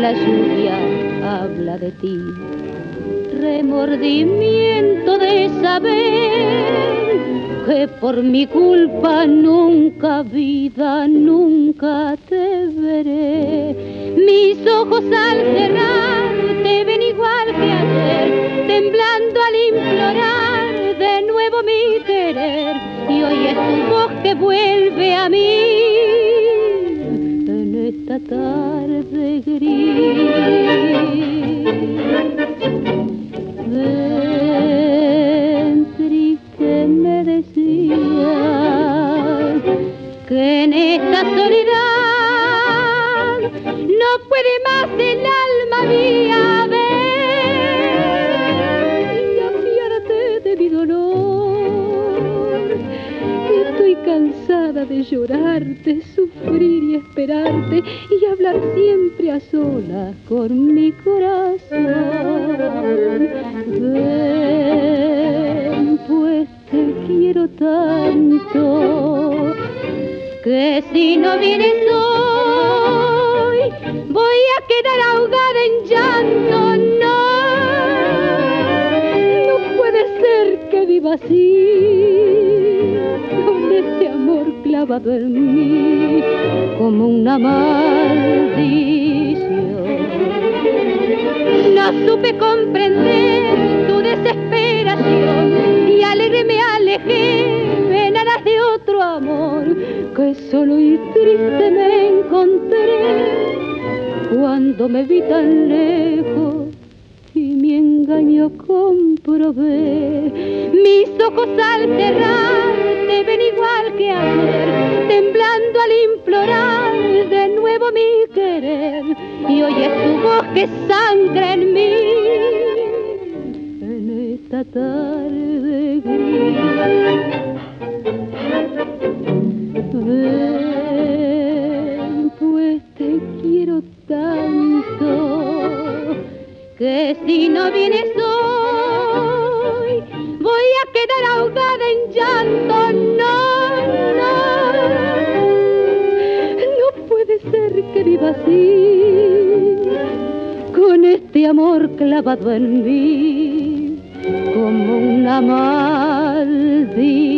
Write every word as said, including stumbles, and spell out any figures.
la lluvia habla de ti. Remordimiento de saber que por mi culpa nunca, vida, nunca te veré. Mis ojos al cerrar te ven igual que ayer, temblando al implorar de nuevo mi querer. Y hoy es tu voz que vuelve a mí en esta tarde gris. Ventri, que me decías que en esta soledad no puede más el alma mía ver, y apiádate de mi dolor, que estoy cansada de llorarte, sufrir y esperarte y hablar siempre a solas con mi corazón. Ven, pues te quiero tanto que si no vienes hoy voy a quedar ahogada en llanto. No, no puede ser que viva así, con este amor clavado en mí como una maldición. No supe comprender tu desesperación y alegre me alejé en aras de otro amor que solo y triste me encontré cuando me vi tan lejos y mi engaño comprobé. Mis ojos al cerrar te ven igual que ayer, temblando al implorar de nuevo mi querer. Y hoy es tu voz que sangra en mí en esta tarde gris. Ven, pues te quiero tanto que si no vienes hoy voy a quedar ahogada en llanto. No, no, no puede ser que viva así, con este amor clavado en mí como una maldición.